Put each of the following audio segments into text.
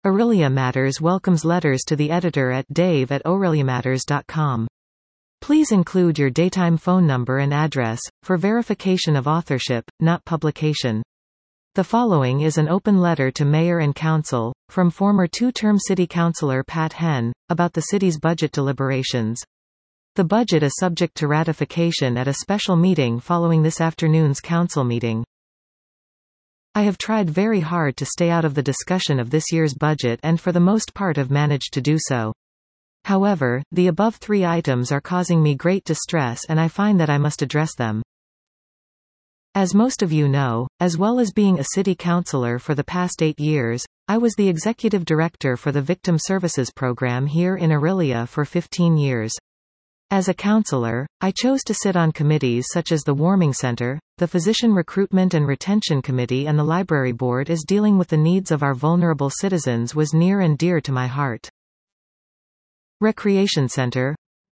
Aurelia Matters welcomes letters to the editor at dave@aureliamatters.com. Please include your daytime phone number and address, for verification of authorship, not publication. The following is an open letter to Mayor and Council, from former two-term City Councilor Pat Henn, about the city's budget deliberations. The budget is subject to ratification at a special meeting following this afternoon's council meeting. I have tried very hard to stay out of the discussion of this year's budget and for the most part have managed to do so. However, the above three items are causing me great distress and I find that I must address them. As most of you know, as well as being a city councilor for the past 8 years, I was the executive director for the Victim Services Program here in Aurelia for 15 years. As a councilor, I chose to sit on committees such as the Warming Center, the Physician Recruitment and Retention Committee, and the Library Board, as dealing with the needs of our vulnerable citizens was near and dear to my heart. Recreation Center.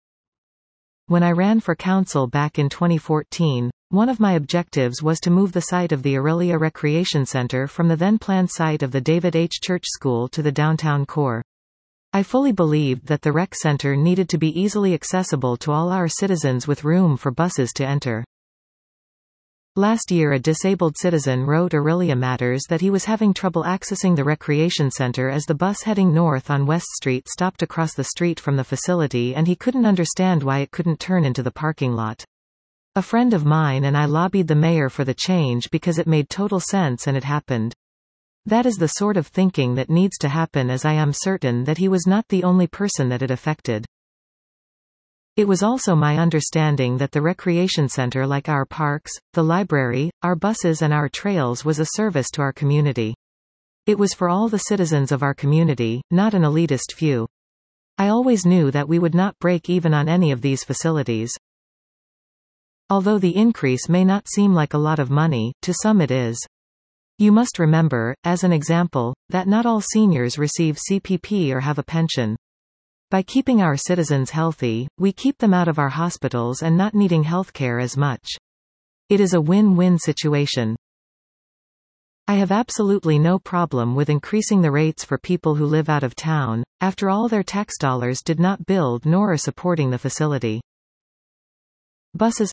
When I ran for council back in 2014, one of my objectives was to move the site of the Aurelia Recreation Center from the then planned site of the David H. Church School to the downtown core. I fully believed that the rec center needed to be easily accessible to all our citizens with room for buses to enter. Last year a disabled citizen wrote Aurelia Matters that he was having trouble accessing the recreation center as the bus heading north on West Street stopped across the street from the facility and he couldn't understand why it couldn't turn into the parking lot. A friend of mine and I lobbied the mayor for the change because it made total sense and it happened. That is the sort of thinking that needs to happen, as I am certain that he was not the only person that it affected. It was also my understanding that the recreation center, like our parks, the library, our buses and our trails, was a service to our community. It was for all the citizens of our community, not an elitist few. I always knew that we would not break even on any of these facilities. Although the increase may not seem like a lot of money, to some it is. You must remember, as an example, that not all seniors receive CPP or have a pension. By keeping our citizens healthy, we keep them out of our hospitals and not needing healthcare as much. It is a win-win situation. I have absolutely no problem with increasing the rates for people who live out of town. After all, their tax dollars did not build nor are supporting the facility. Buses.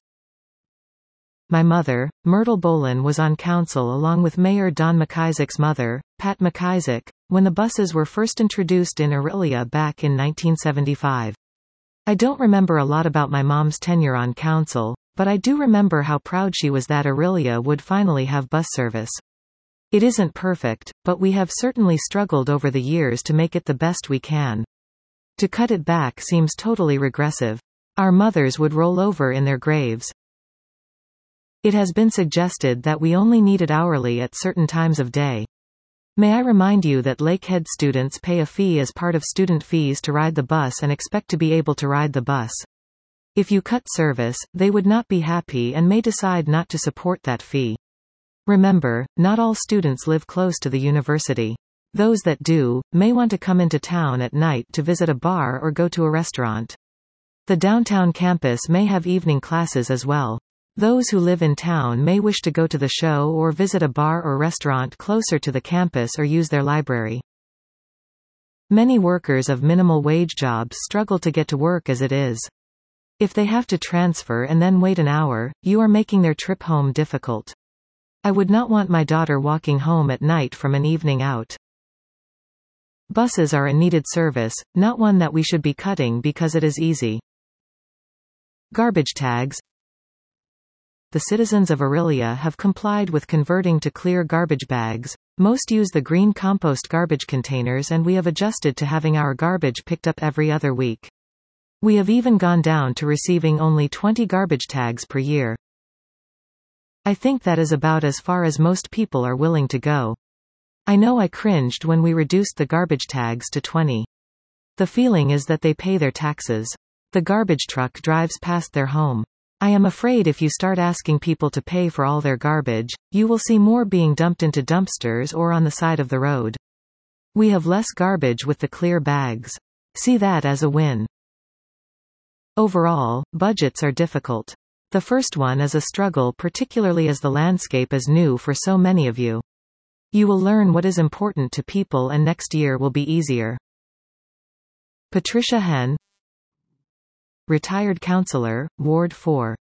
My mother, Myrtle Bolin, was on council along with Mayor Don McIsaac's mother, Pat McIsaac, when the buses were first introduced in Aurelia back in 1975. I don't remember a lot about my mom's tenure on council, but I do remember how proud she was that Aurelia would finally have bus service. It isn't perfect, but we have certainly struggled over the years to make it the best we can. To cut it back seems totally regressive. Our mothers would roll over in their graves. It has been suggested that we only need it hourly at certain times of day. May I remind you that Lakehead students pay a fee as part of student fees to ride the bus and expect to be able to ride the bus. If you cut service, they would not be happy and may decide not to support that fee. Remember, not all students live close to the university. Those that do, may want to come into town at night to visit a bar or go to a restaurant. The downtown campus may have evening classes as well. Those who live in town may wish to go to the show or visit a bar or restaurant closer to the campus or use their library. Many workers of minimal wage jobs struggle to get to work as it is. If they have to transfer and then wait an hour, you are making their trip home difficult. I would not want my daughter walking home at night from an evening out. Buses are a needed service, not one that we should be cutting because it is easy. Garbage tags. The citizens of Aurelia have complied with converting to clear garbage bags. Most use the green compost garbage containers and we have adjusted to having our garbage picked up every other week. We have even gone down to receiving only 20 garbage tags per year. I think that is about as far as most people are willing to go. I know I cringed when we reduced the garbage tags to 20. The feeling is that they pay their taxes. The garbage truck drives past their home. I am afraid if you start asking people to pay for all their garbage, you will see more being dumped into dumpsters or on the side of the road. We have less garbage with the clear bags. See that as a win. Overall, budgets are difficult. The first one is a struggle, particularly as the landscape is new for so many of you. You will learn what is important to people and next year will be easier. Patricia Henn, retired councillor, Ward 4.